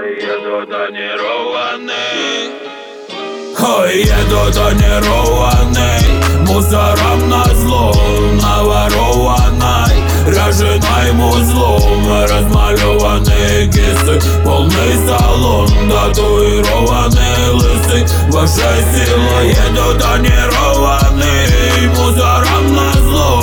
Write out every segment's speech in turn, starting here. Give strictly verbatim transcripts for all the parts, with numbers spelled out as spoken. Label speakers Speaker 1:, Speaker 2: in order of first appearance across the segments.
Speaker 1: еду тонированный. Ой, еду тонированный, мусором назло наворованной, роженым узлом размалеванные кисты, полный салон, татуированный лысый. Ваша сила, еду тонированный, мусором назло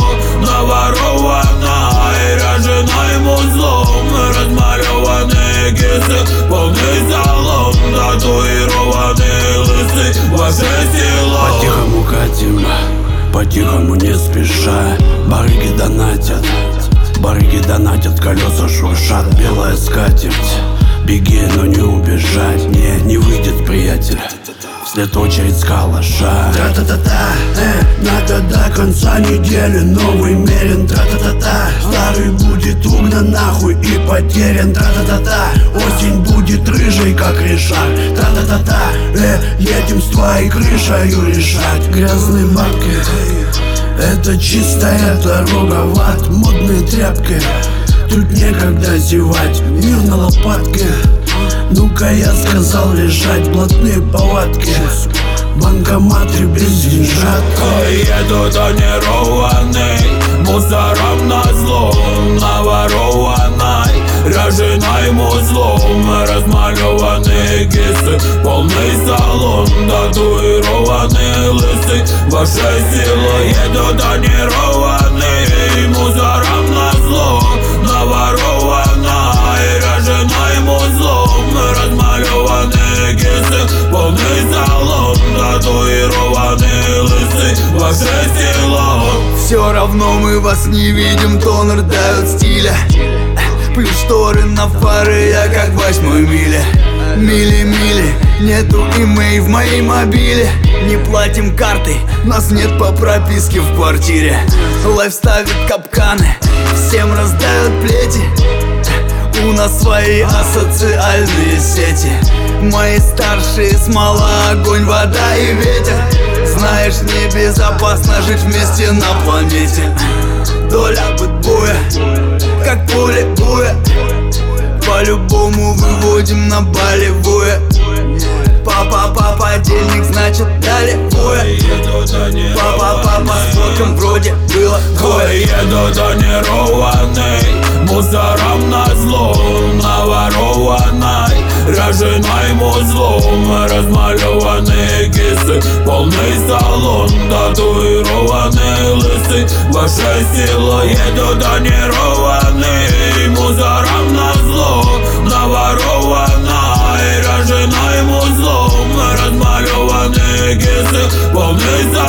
Speaker 1: наворованной, роженым узлом размалеванные кисты, полный салон, татуированный лысый. Ваша сила.
Speaker 2: По-тихому катим, по-тихому не спеша. Барыги донатят, барыги донатят, колеса шуршат, белая скатерть. Беги, но не убежать, не, не выйдет, приятель. Вслед очередь с калаша. Тра-та-та-та, э, надо до конца недели новый мерен. Тра-та-та-та, старый будет угнан нахуй и потерян. Тра-та-та-та, осень будет рыжей, как решак. Тра-та-та-та, э, едем с твоей крышею решать. Грязные бабки, это чистая дорога в ад. Модные тряпки, тут некогда зевать. Мир на лопатке, ну-ка я сказал лежать. Блатные палатки, банкоматы без деньжат.
Speaker 1: Ой, еду тонированный, мусором назло наворованной, роженым узлом размалеванные кисты, полный салон, татуированный лысый. Ваша сила, еду тонированный, мусором назло наворованной, роженым узлом размалеванные кисты, полный салон, татуированный лысый. Ваша сила.
Speaker 3: Все равно мы вас не видим, тонер дают стиля. Плюс шторы на фары, я как в восьмой миле. Мили-мили, нету имей в моей мобиле. Не платим картой, нас нет по прописке в квартире. Лайф ставит капканы, всем раздают плети. У нас свои асоциальные сети. Мои старшие смола, огонь, вода и ветер. Знаешь, небезопасно жить вместе на планете. Доля бытбуя, как пули буя. По-любому выводим на болевое. Папа, папа, денег, значит дали буя. Папа, папа, смотрим, вроде было двое.
Speaker 1: Ой, еду тонированный, мусором назло наворованной, роженым узлом размалеванные кисты, полный салон, татуированный лысый. Ваша сила, еду тонированный, мусором назло наворованной, роженым узлом размалеванные кисты, полный салон.